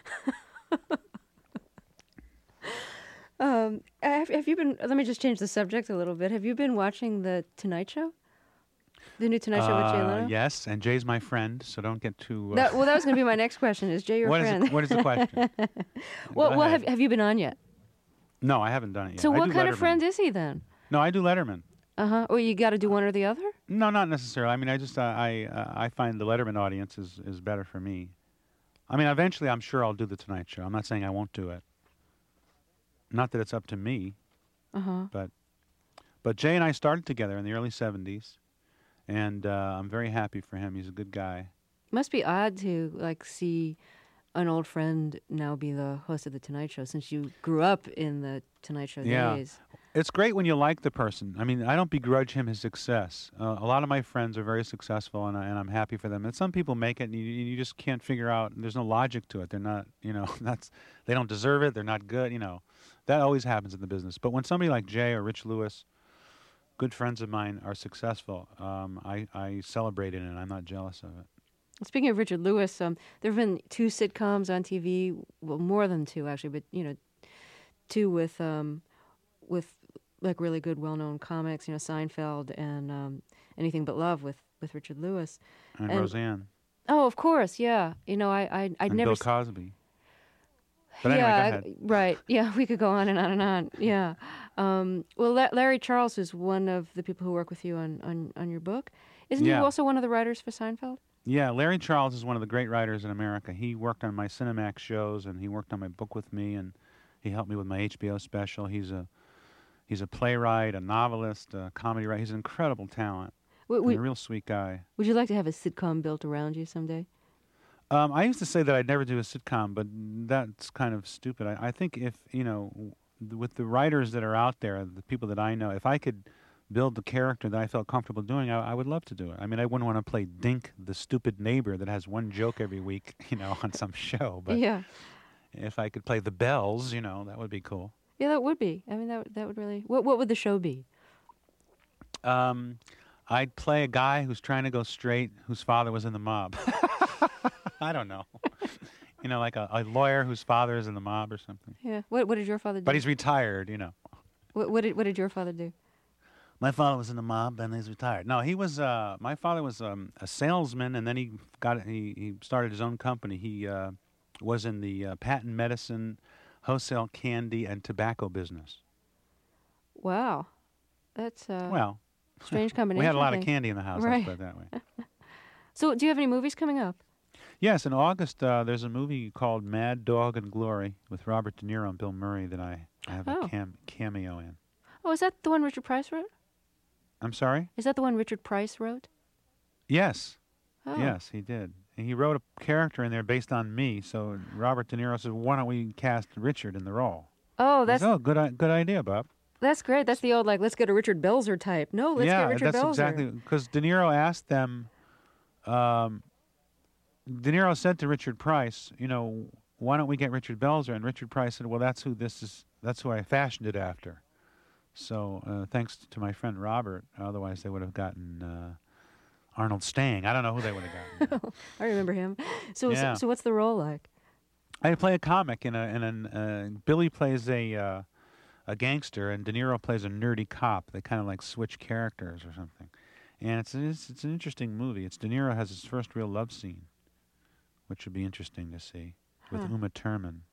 Have you been, let me just change the subject a little bit. Have you been watching The Tonight Show? The new Tonight Show with Jay Leno? Yes, and Jay's my friend, so don't get too... Well, that was going to be my next question. Is Jay your friend? What is the question? well, have you been on yet? No, I haven't done it yet. So what kind Letterman. of friend is he then? No, I do Letterman. Uh-huh. Well, you got to do one or the other? No, not necessarily. I mean, I find the Letterman audience is better for me. I mean, eventually I'm sure I'll do The Tonight Show. I'm not saying I won't do it. Not that it's up to me, but Jay and I started together in the early 70s, and I'm very happy for him. He's a good guy. Must be odd to see an old friend now be the host of The Tonight Show, since you grew up in The Tonight Show days. It's great when you like the person. I mean, I don't begrudge him his success. A lot of my friends are very successful, and I'm happy for them. And some people make it, and you just can't figure out. There's no logic to it. They're not, they don't deserve it. They're not good. That always happens in the business. But when somebody like Jay or Rich Lewis, good friends of mine, are successful, I celebrate it, and I'm not jealous of it. Speaking of Richard Lewis, there have been 2 sitcoms on TV. Well, more than 2 actually, but 2 with really good, well-known comics. Seinfeld and Anything But Love with Richard Lewis and Roseanne. Oh, of course, yeah. I'd and never. Bill Cosby. But anyway, go ahead. Right. Yeah, we could go on and on and on. Yeah. Well, Larry Charles is one of the people who work with you on your book. Isn't he also one of the writers for Seinfeld? Yeah, Larry Charles is one of the great writers in America. He worked on my Cinemax shows, and he worked on my book with me, and he helped me with my HBO special. He's a playwright, a novelist, a comedy writer. He's an incredible talent. A real sweet guy. Would you like to have a sitcom built around you someday? I used to say that I'd never do a sitcom, but that's kind of stupid. I think if, with the writers that are out there, the people that I know, if I could build the character that I felt comfortable doing, I would love to do it. I mean, I wouldn't want to play Dink, the stupid neighbor that has one joke every week, on some show. But if I could play the Bells, that would be cool. Yeah, that would be. I mean, that would really... What would the show be? I'd play a guy who's trying to go straight, whose father was in the mob. I don't know. Like a lawyer whose father is in the mob or something. Yeah. What did your father do? But he's retired, What did your father do? My father was in the mob, and he's retired. No, he was. My father was a salesman, and then he started his own company. He was in the patent medicine, wholesale candy, and tobacco business. Wow. That's well, strange combination. We had a lot of candy in the house, right. let's put it that way. So do you have any movies coming up? Yes, in August there's a movie called Mad Dog and Glory with Robert De Niro and Bill Murray that I have a cameo in. Oh, is that the one Richard Price wrote? I'm sorry? Is that the one Richard Price wrote? Yes. Oh. Yes, he did. And he wrote a character in there based on me, so Robert De Niro said, why don't we cast Richard in the role? Oh, that's... Oh, good idea, Bob. That's great. That's the old, like, let's get a Richard Belzer type. No, let's get Richard Belzer. Yeah, that's exactly, because De Niro asked them, De Niro said to Richard Price, why don't we get Richard Belzer? And Richard Price said, well, that's who I fashioned it after. So thanks to my friend Robert, otherwise they would have gotten Arnold Stang. I don't know who they would have gotten. I remember him. So what's the role like? I play a comic Billy plays a gangster and De Niro plays a nerdy cop. They kind of like switch characters or something. And it's an interesting movie. De Niro has his first real love scene, which would be interesting to see, with Uma Thurman.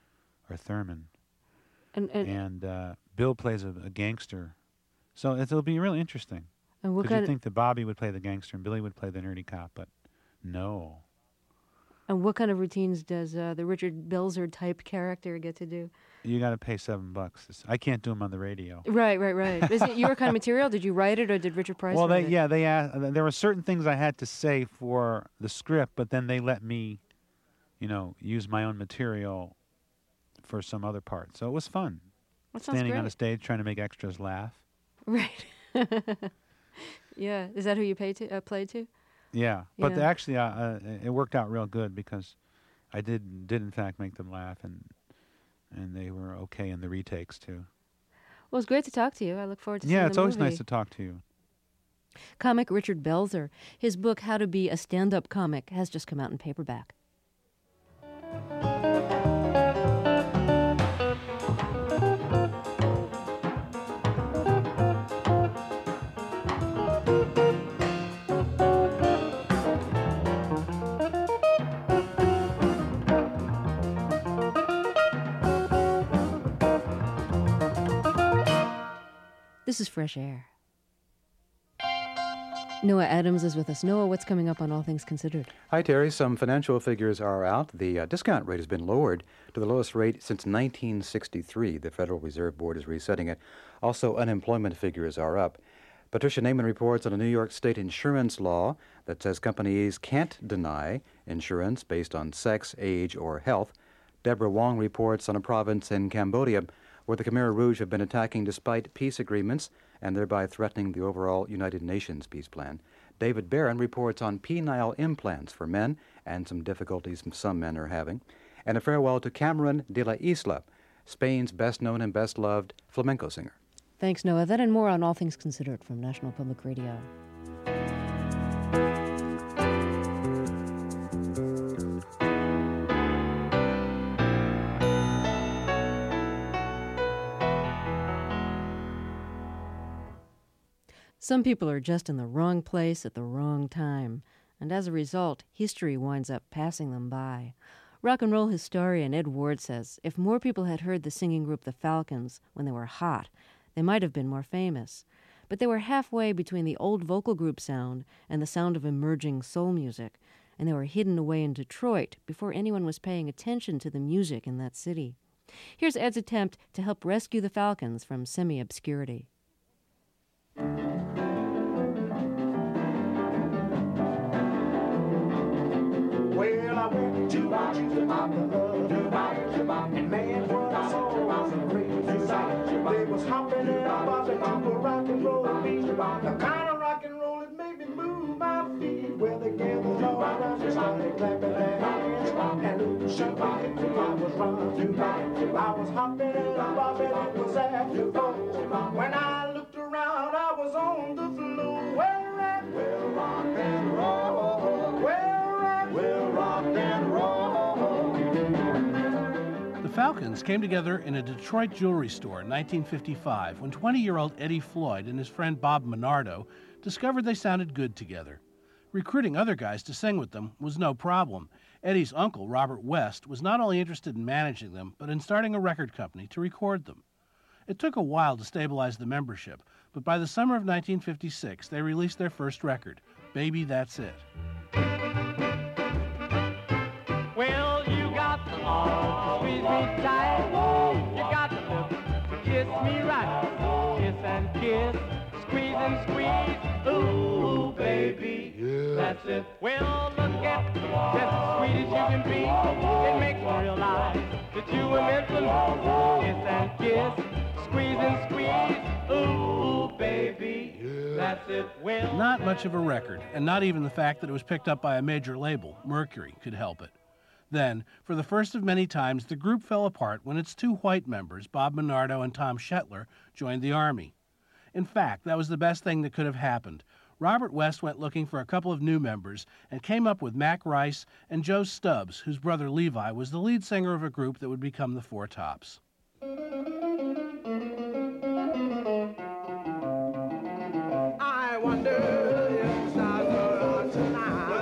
And Bill plays a gangster. So it'll be really interesting. And because you'd think that Bobby would play the gangster and Billy would play the nerdy cop, but no. And what kind of routines does the Richard Belzer type character get to do? You got to pay $7. I can't do them on the radio. Right. Is it your kind of material? Did you write it, or did Richard Price write it? They asked, there were certain things I had to say for the script, but then they let me, use my own material for some other part. So it was fun. That sounds Standing great. on a stage trying to make extras laugh. Right. Yeah. Is that who you played to? Yeah. But actually, it worked out real good because I did in fact make them laugh, and they were okay in the retakes too. Well, it's great to talk to you. I look forward to seeing the movie. Yeah, it's always nice to talk to you. Comic Richard Belzer. His book, How to Be a Stand-Up Comic, has just come out in paperback. This is Fresh Air. Noah Adams is with us. Noah, what's coming up on All Things Considered? Hi, Terry. Some financial figures are out. The discount rate has been lowered to the lowest rate since 1963. The Federal Reserve Board is resetting it. Also, unemployment figures are up. Patricia Naiman reports on a New York State insurance law that says companies can't deny insurance based on sex, age, or health. Deborah Wong reports on a province in Cambodia where the Khmer Rouge have been attacking despite peace agreements and thereby threatening the overall United Nations peace plan. David Barron reports on penile implants for men and some difficulties some men are having. And a farewell to Cameron de la Isla, Spain's best-known and best-loved flamenco singer. Thanks, Noah. That and more on All Things Considered from National Public Radio. Some people are just in the wrong place at the wrong time, and as a result, history winds up passing them by. Rock and roll historian Ed Ward says if more people had heard the singing group The Falcons when they were hot, they might have been more famous. But they were halfway between the old vocal group sound and the sound of emerging soul music, and they were hidden away in Detroit before anyone was paying attention to the music in that city. Here's Ed's attempt to help rescue the Falcons from semi-obscurity. Well, I went to my and man, what I saw was a crazy sight. They was hopping and bopping to a rock and roll beat, the kind of rock and roll that made me move my feet. Well, they gathered all around me, started clapping their hands, and shooting I was running through band. I was hopping and bopping, it was after 4. When I looked around, I was on the floor. Well, rock and roll. Well, rock and roll. The Falcons came together in a Detroit jewelry store in 1955 when 20-year-old Eddie Floyd and his friend Bob Minardo discovered they sounded good together. Recruiting other guys to sing with them was no problem. Eddie's uncle, Robert West, was not only interested in managing them, but in starting a record company to record them. It took a while to stabilize the membership, but by the summer of 1956, they released their first record, Baby That's It. Well, you got to squeeze me tight. You got to kiss me right. Kiss and kiss, squeeze and squeeze. Ooh, baby, that's it. Well, look at just as sweet as you can be. It makes me realize that you were meant for me. Kiss and kiss, squeeze and squeeze. Ooh, baby, that's it. Well, Not much of a record, and not even the fact that it was picked up by a major label, Mercury, could help it. Then, for the first of many times, the group fell apart when its two white members, Bob Minardo and Tom Shetler, joined the Army. In fact, that was the best thing that could have happened. Robert West went looking for a couple of new members and came up with Mac Rice and Joe Stubbs, whose brother Levi was the lead singer of a group that would become the Four Tops. I wonder if the stars are out tonight.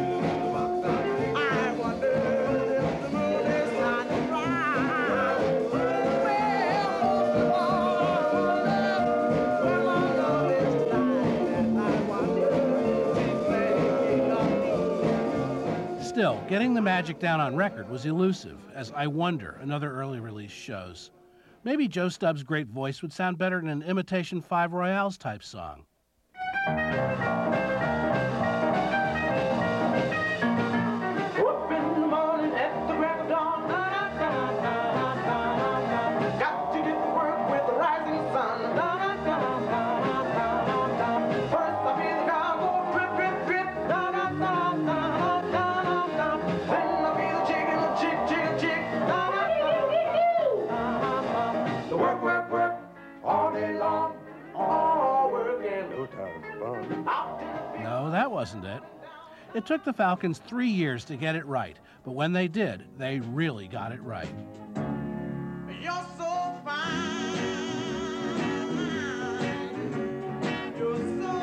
I wonder if the moon is shining bright. Well, most of all, well, my love is tonight, and I wonder if she's thinking of me. Still, getting the magic down on record was elusive, as I Wonder, another early release, shows. Maybe Joe Stubbs' great voice would sound better in an imitation Five Royales type song. Up in the morning at the crack of dawn, got to get to work with the rising sun. First I feel the car go drip, drip, drip. Then I feel the chicken, chick, the work, work, work, all day long, all work and no time for fun. No, that wasn't it. It took the Falcons 3 years to get it right, but when they did, they really got it right. You're so fine. You're so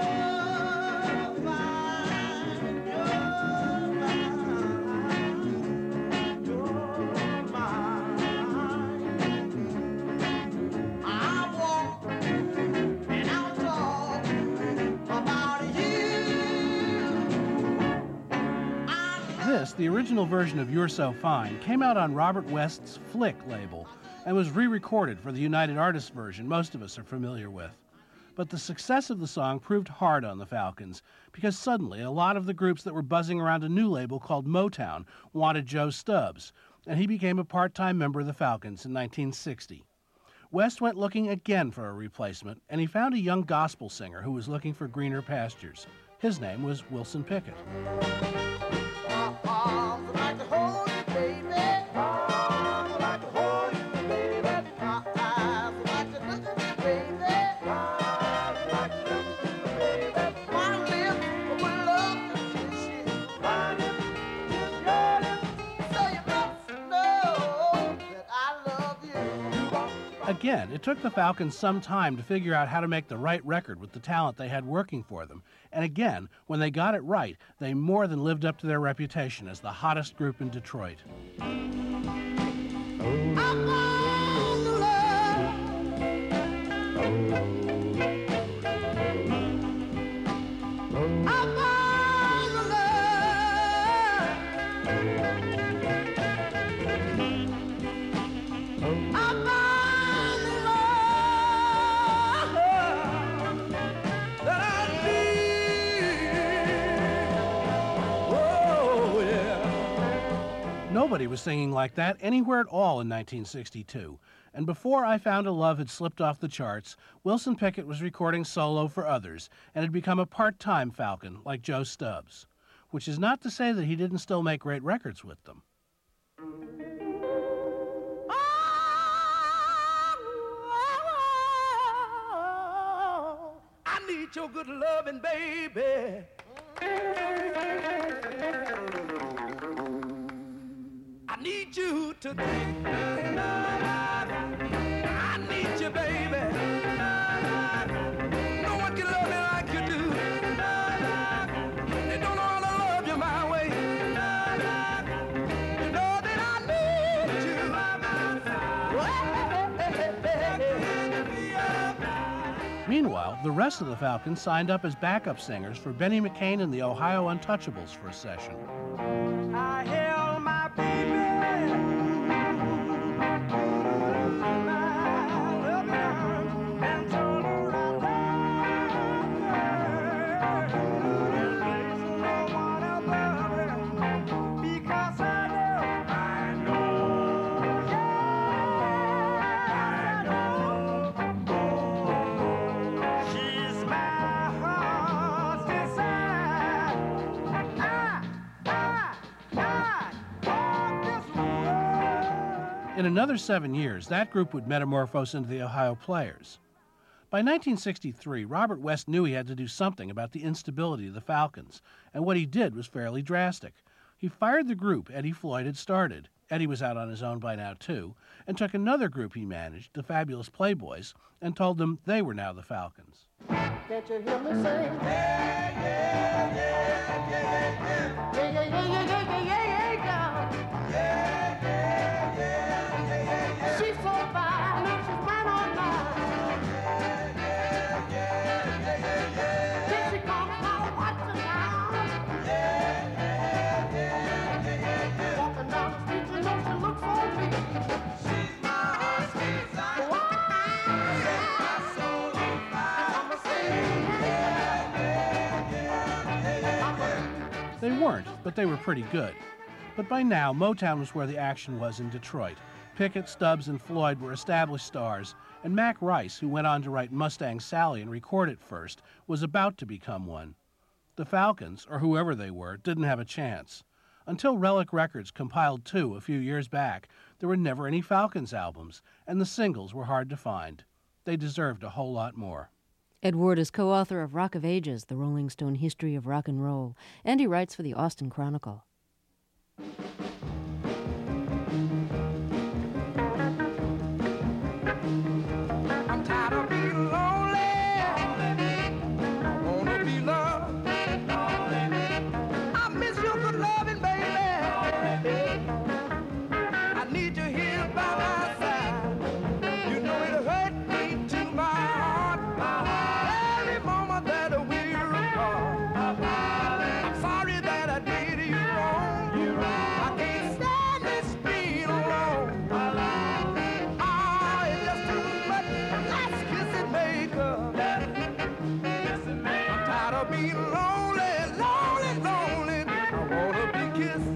fine. You're mine. I walk and I'll talk about This, the original version of You're So Fine, came out on Robert West's Flick label and was re-recorded for the United Artists version most of us are familiar with. But the success of the song proved hard on the Falcons because suddenly a lot of the groups that were buzzing around a new label called Motown wanted Joe Stubbs, and he became a part-time member of the Falcons in 1960. West went looking again for a replacement, and he found a young gospel singer who was looking for greener pastures. His name was Wilson Pickett. arms would like to hold you, baby. Arms would like to hold you, baby. My eyes would like to look at you, baby. Eyes would like to look at you, baby. My lips would love to kiss you. My lips, kiss your lips. So you must know that I love you. Again, it took the Falcons some time to figure out how to make the right record with the talent they had working for them. And again, when they got it right, they more than lived up to their reputation as the hottest group in Detroit. Nobody was singing like that anywhere at all in 1962. And before I Found a Love had slipped off the charts, Wilson Pickett was recording solo for others and had become a part-time Falcon like Joe Stubbs. Which is not to say that he didn't still make great records with them. I need your good loving, baby. I need you to think. I need you, baby. No one can love me like you do. They don't know how to love you my way. Meanwhile, the rest of the Falcons signed up as backup singers for Benny McCain and the Ohio Untouchables for a session. I held my baby. In another 7 years, that group would metamorphose into the Ohio Players. By 1963, Robert West knew he had to do something about the instability of the Falcons, and what he did was fairly drastic. He fired the group Eddie Floyd had started. Eddie was out on his own by now, too, and took another group he managed, the Fabulous Playboys, and told them they were now the Falcons. Can't you hear me sing? Yeah, yeah, yeah, yeah, yeah, yeah. Yeah, yeah, yeah, yeah, yeah, yeah, yeah, yeah. Yeah, yeah, yeah, yeah, yeah. She's so fine, and she's mine on mine. Yeah, yeah, yeah, yeah, yeah, yeah. Here she comes now, watch her now. Yeah, yeah, yeah, yeah, yeah, yeah. Walking down the street, you know she looks for me. She's my heart, she's my They weren't, but they were pretty good. But by now, Motown was where the action was in Detroit. Pickett, Stubbs, and Floyd were established stars, and Mac Rice, who went on to write Mustang Sally and record it first, was about to become one. The Falcons, or whoever they were, didn't have a chance. Until Relic Records compiled two a few years back, there were never any Falcons albums, and the singles were hard to find. They deserved a whole lot more. Ed Ward is co-author of Rock of Ages, The Rolling Stone History of Rock and Roll, and he writes for the Austin Chronicle. I'm tired of being lonely. I wanna be loved. I miss your good loving, baby. I need you here by my side. You know it hurt me to my heart. Every moment that we're apart. I'm sorry that I did you wrong. I can't stand this being alone. Oh, it's just too much. Let's kiss and make up. I'm tired of being lonely, lonely, lonely. I wanna be kissed.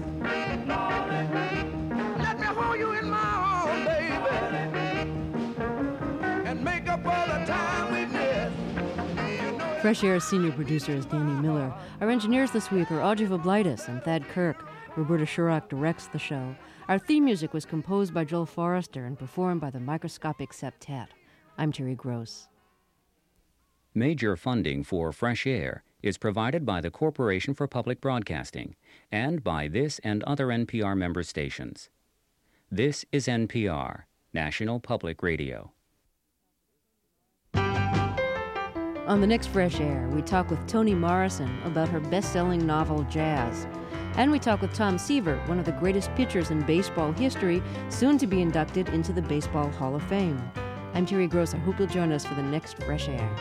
Let me hold you in my arms, baby, and make up all the time we missed. Fresh Air's senior producer is Danny Miller. Our engineers this week are Audrey Voblitis and Thad Kirk. Roberta Shurock directs the show. Our theme music was composed by Joel Forrester and performed by the Microscopic Septet. I'm Terry Gross. Major funding for Fresh Air is provided by the Corporation for Public Broadcasting and by this and other NPR member stations. This is NPR, National Public Radio. On the next Fresh Air, we talk with Toni Morrison about her best-selling novel, Jazz. And we talk with Tom Seaver, one of the greatest pitchers in baseball history, soon to be inducted into the Baseball Hall of Fame. I'm Terry Gross. I hope you'll join us for the next Fresh Air.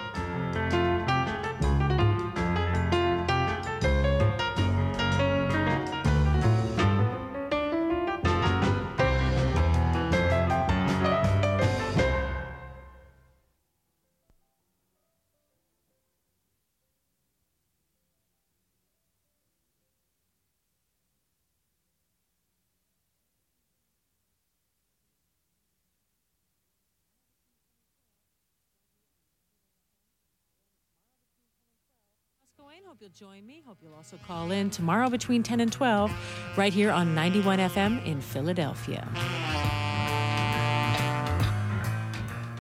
Hope you'll join me. Hope you'll also call in tomorrow between 10 and 12 right here on 91 FM in Philadelphia.